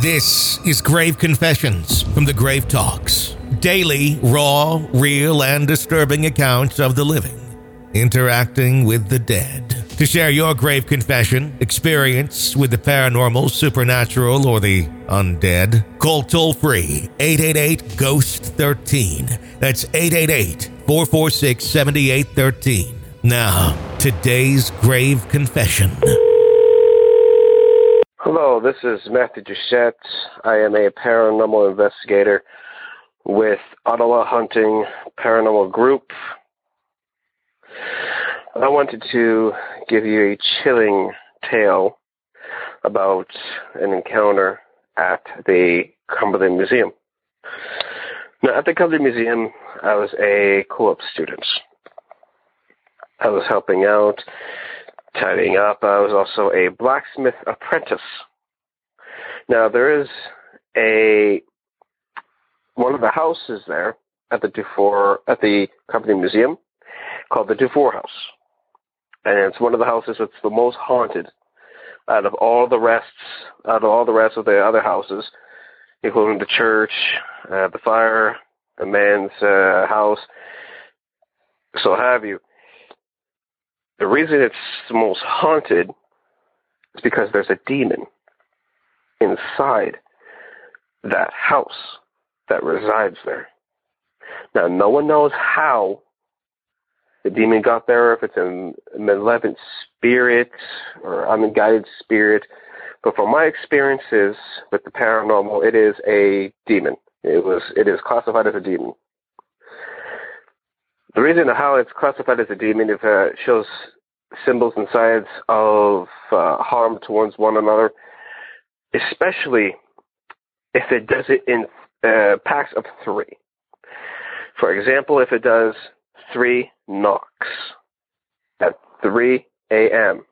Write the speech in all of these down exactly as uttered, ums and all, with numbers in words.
This is Grave Confessions from the Grave Talks. Daily, raw, real, and disturbing accounts of the living interacting with the dead. To share your grave confession, experience with the paranormal, supernatural, or the undead, call toll-free eight eight eight, ghost one three. That's eight eight eight, four four six, seven eight one three. Now, today's grave confession. Hello, this is Matthew Duchette. I am a paranormal investigator with Ottawa Hunting Paranormal Group. I wanted to give you a chilling tale about an encounter at the Cumberland Museum. Now, at the Cumberland Museum, I was a co-op student. I was helping out, tidying up. I was also a blacksmith apprentice. Now, there is a one of the houses there at the Dufour at the Cumberland Museum called the Dufour House. And it's one of the houses that's the most haunted out of all the rest, out of all the rest of the other houses, including the church, uh, the fire, the man's uh, house, so have you. The reason it's the most haunted is because there's a demon inside that house that resides there. Now, no one knows how the demon got there, if it's a malevolent spirit or unguided spirit. But from my experiences with the paranormal, it is a demon. It was. It is classified as a demon. The reason how it's classified as a demon is uh, it shows symbols and signs of uh, harm towards one another, especially if it does it in uh, packs of three. For example, if it does three knocks at three a.m.,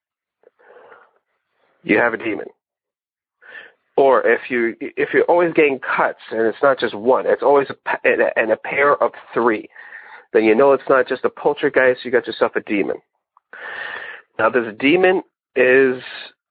you have a demon. Or if you if you're always getting cuts and it's not just one, it's always a, and a pair of three, then you know it's not just a poltergeist. You got yourself a demon. Now, this demon is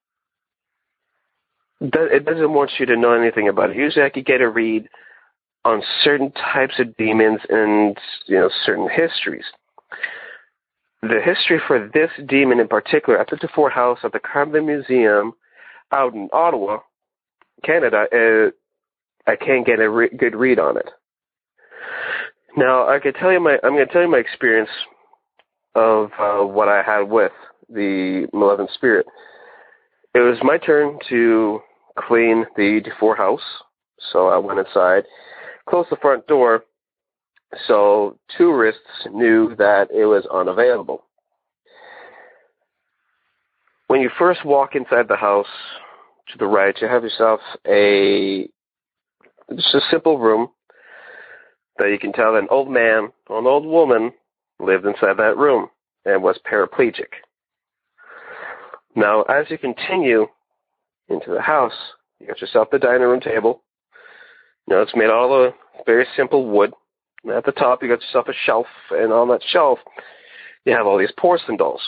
it doesn't want you to know anything about it. Usually, I could get a read on certain types of demons and, you know, certain histories. The history for this demon in particular at the Dufour House at the Cumberland Museum out in Ottawa, Canada, uh, I can't get a re- good read on it. Now, I can tell you my I'm going to tell you my experience of uh, what I had with the malevolent spirit. It was my turn to clean the Dufour House, so I went inside, closed the front door, so tourists knew that it was unavailable. When you first walk inside the house, to the right, you have yourself a just a simple room that you can tell an old man or an old woman lived inside that room and was paraplegic. Now, as you continue into the house, you got yourself the dining room table. You know, it's made out of very simple wood. And at the top, you got yourself a shelf, and on that shelf, you have all these porcelain dolls.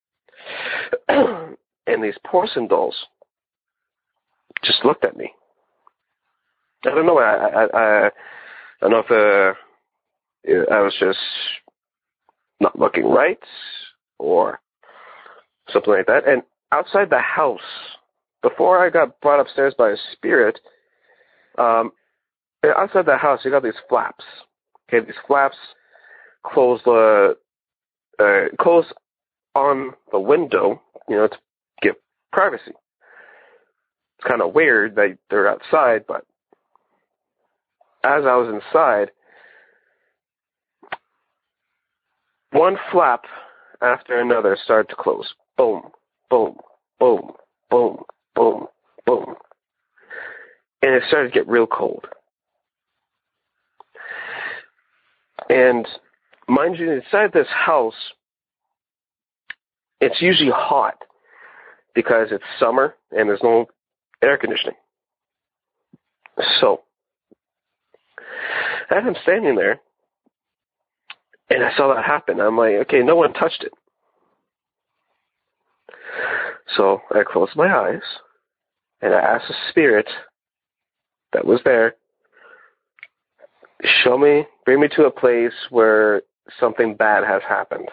And these porcelain dolls just looked at me. I don't know. I I I, I don't know if uh, I was just not looking right or something like that. And outside the house, before I got brought upstairs by a spirit, um, outside the house, you got these flaps. Okay, these flaps close the uh, close on the window, you know, to give privacy. It's kind of weird that they're outside, but as I was inside, one flap after another started to close. Boom, boom, boom, boom, boom, boom. And it started to get real cold. And mind you, inside this house, it's usually hot because it's summer and there's no air conditioning. So, as I'm standing there, and I saw that happen, I'm like, okay, no one touched it. So I closed my eyes, and I asked the spirit that was there. Show me, bring me to a place where something bad has happened.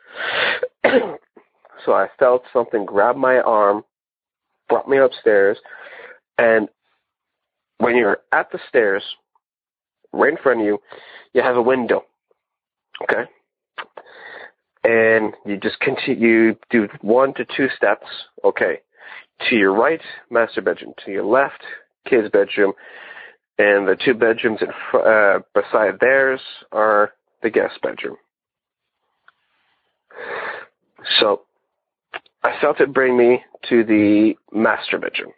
So I felt something grab my arm, brought me upstairs, and when you're at the stairs, right in front of you, you have a window, okay? And you just continue, do one to two steps, okay? To your right, master bedroom. To your left, kid's bedroom. And the two bedrooms in fr- uh, beside theirs are the guest bedroom. So I felt it bring me to the master bedroom.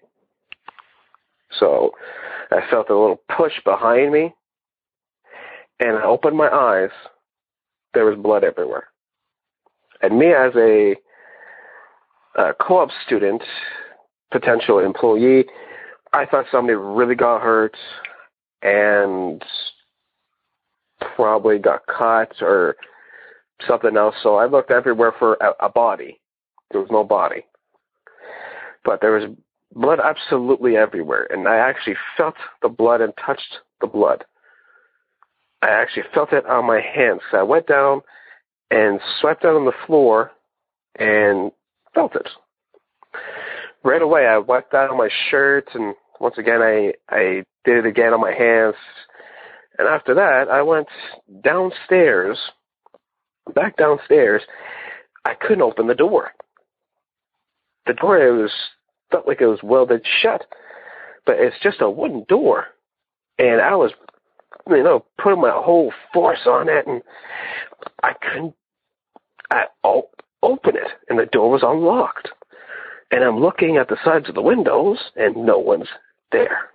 So I felt a little push behind me, and I opened my eyes. There was blood everywhere. And me as a, a co-op student, potential employee, I thought somebody really got hurt and probably got cut or something else. So I looked everywhere for a, a body. There was no body. But there was blood absolutely everywhere. And I actually felt the blood and touched the blood. I actually felt it on my hands. So I went down and swept down on the floor and felt it. Right away, I wiped that on my shirt, and once again, I, I did it again on my hands. And after that, I went downstairs, back downstairs. I couldn't open the door. The door, it was, felt like it was welded shut, but it's just a wooden door. And I was, you know, putting my whole force on it, and I couldn't I, oh, open it, and the door was unlocked. And I'm looking at the sides of the windows, and no one's there.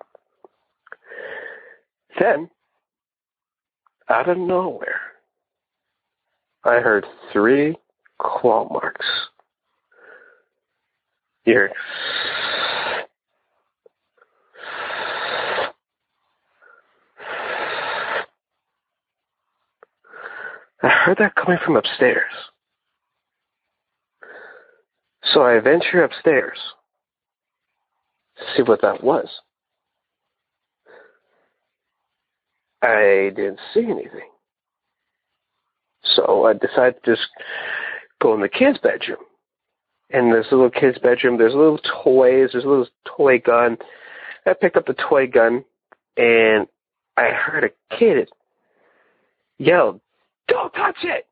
Then, out of nowhere, I heard three claw marks. Here. I heard that coming from upstairs. So I venture upstairs to see what that was. I didn't see anything. So I decided to just go in the kid's bedroom. And this little kid's bedroom, there's little toys, there's a little toy gun. I picked up the toy gun, and I heard a kid yell, "Don't touch it!"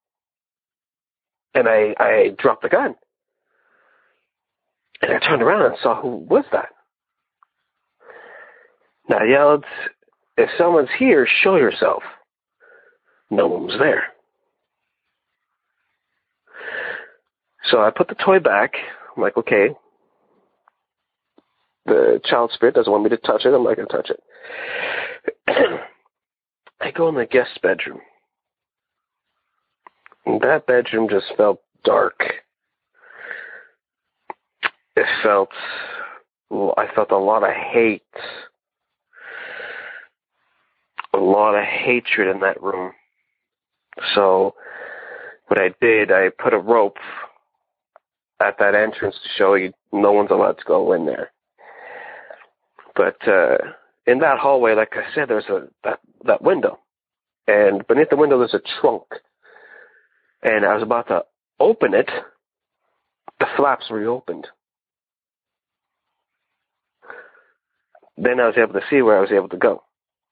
And I, I dropped the gun. And I turned around and saw, who was that? And I yelled, "If someone's here, show yourself." No one was there. So I put the toy back. I'm like, okay. The child spirit doesn't want me to touch it. I'm not going to touch it. I go in the guest bedroom. And that bedroom just felt dark. It felt, I felt a lot of hate. A lot of hatred in that room. So what I did, I put a rope at that entrance to show you no one's allowed to go in there. But uh, in that hallway, like I said, there's a that, that window. And beneath the window, there's a trunk. And I was about to open it. The flaps reopened. Then I was able to see where I was able to go.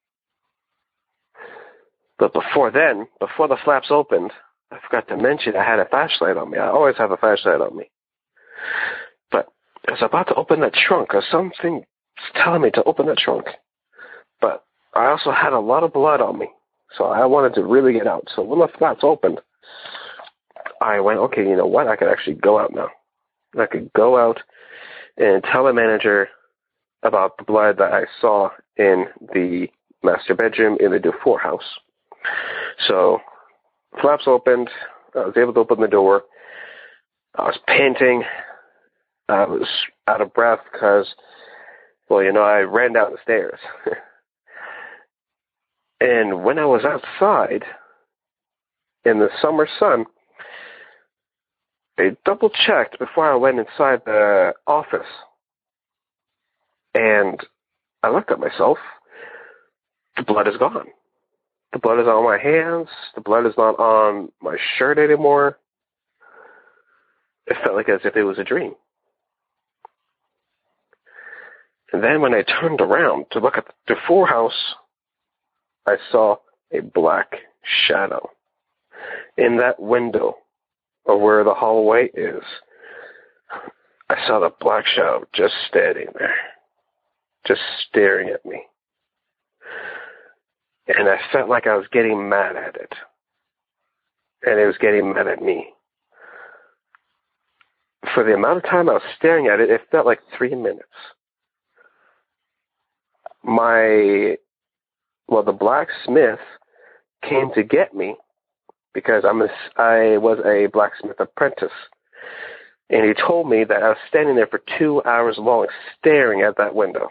But before then, before the flaps opened, I forgot to mention I had a flashlight on me. I always have a flashlight on me. But I was about to open that trunk, or something was telling me to open that trunk. But I also had a lot of blood on me, so I wanted to really get out. So when the flaps opened, I went, okay, you know what? I could actually go out now. I could go out and tell the manager about the blood that I saw in the master bedroom in the Dufour house. So flaps opened. I was able to open the door. I was panting. I was out of breath because, well, you know, I ran down the stairs. And when I was outside in the summer sun, I double checked before I went inside the office. And I looked at myself. The blood is gone. The blood is on my hands. The blood is not on my shirt anymore. It felt like as if it was a dream. And then when I turned around to look at the Dufour house, I saw a black shadow in that window of where the hallway is. I saw the black shadow just standing there, just staring at me. And I felt like I was getting mad at it. And it was getting mad at me. For the amount of time I was staring at it, it felt like three minutes. My, well, the blacksmith came to get me because I'm a, I was a blacksmith apprentice. And he told me that I was standing there for two hours long staring at that window.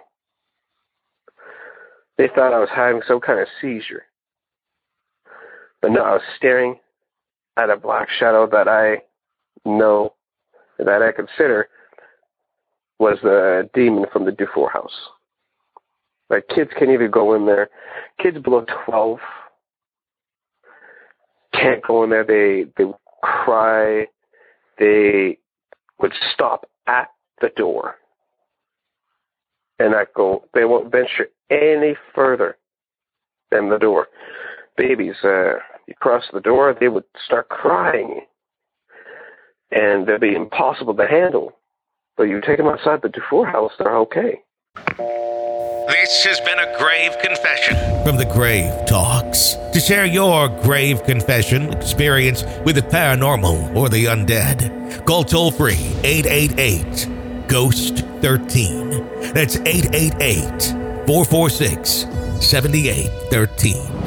They thought I was having some kind of seizure. But no, I was staring at a black shadow that I know, that I consider was the demon from the Dufour house. Like, kids can't even go in there. Kids below twelve can't go in there. They they would cry. They would stop at the door and not go. They won't venture any further than the door. Babies, uh, you cross the door, they would start crying, and they'd be impossible to handle. But you take them outside the Dufour house, they're okay. This has been a grave confession from the Grave Talks. To share your grave confession experience with the paranormal or the undead, call toll-free eight eight eight, ghost one three. That's eight eight eight, four four six, seven eight one three.